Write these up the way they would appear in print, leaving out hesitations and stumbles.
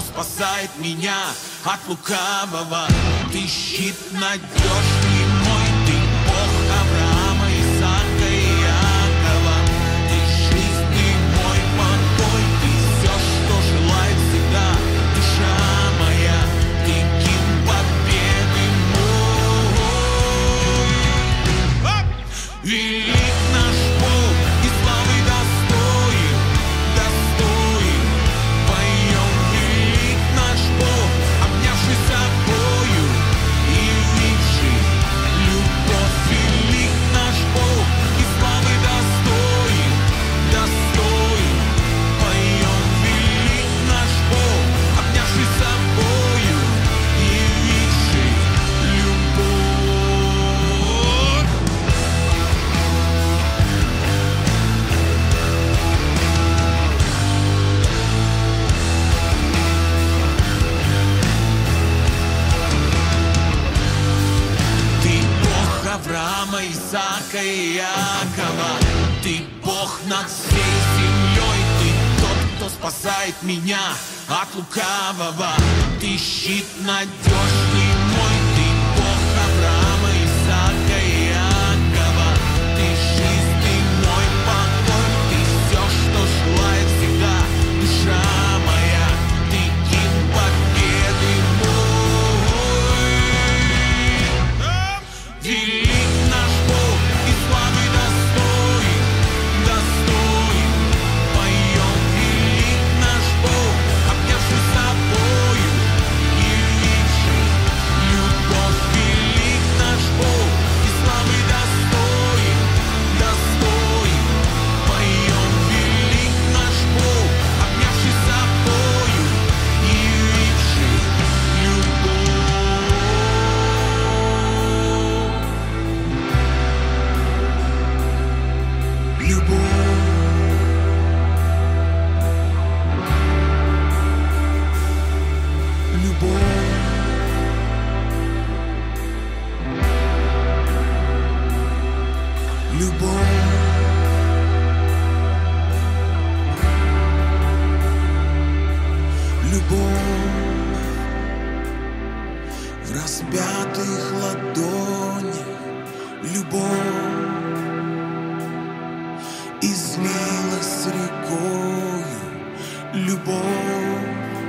кто спасает меня от лукавого. Ты щит надежный мой, ты Бог Авраама, Исаака и Иакова. Ты жизнь, ты мой покой, ты все, что желает всегда душа моя. Ты гимн победы мой. Велик наш Бог и славы достоин, достоин. Поем, велик наш Бог, обнявший собою и явивший любовь. Велик наш Бог и славы достоин, достоин. Поем, велик наш Бог, обнявший собою и явивший любовь. Ты Бог Авраама, Исаака и Иакова. Ты Бог над всей землей. Ты тот, кто спасает меня от лукавого. Ты щит надежный мой. Ты Бог Авраама, Исаака и Иакова. Ты жизнь, ты мой покой. Ты все, что желает всегда душа моя. Ты гимн победы мой. Велик наш Бог и славы достоин, достоин. Поем, велик наш Бог, обнявший собою и явивший любовь. Велик наш Бог и славы достоин, достоин. Поем, велик наш Бог, обнявший собою и явивший в распятых ладонях любовь излилась рекою, любовь.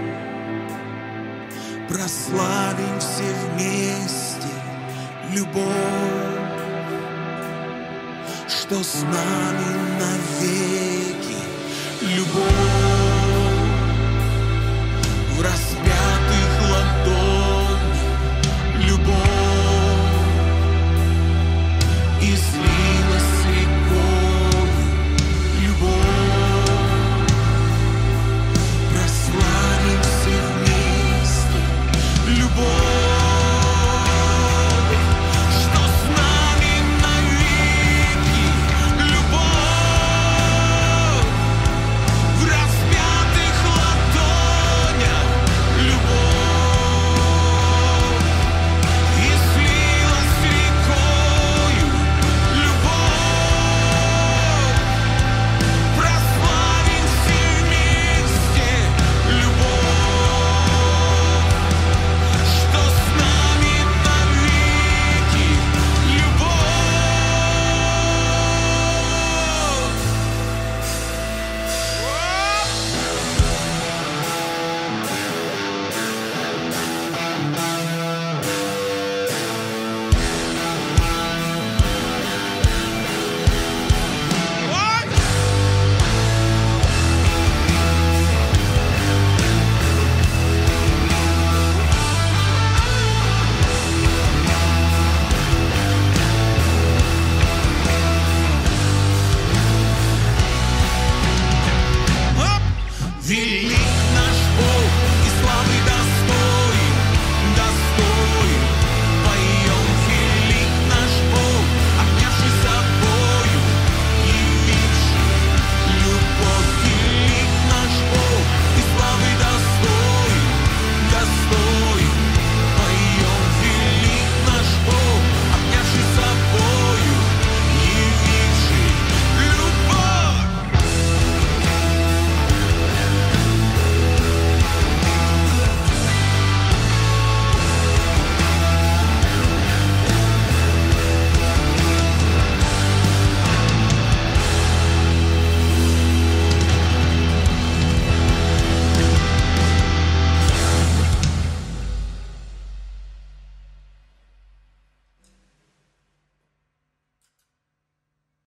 Прославим все вместе любовь, что с нами навеки.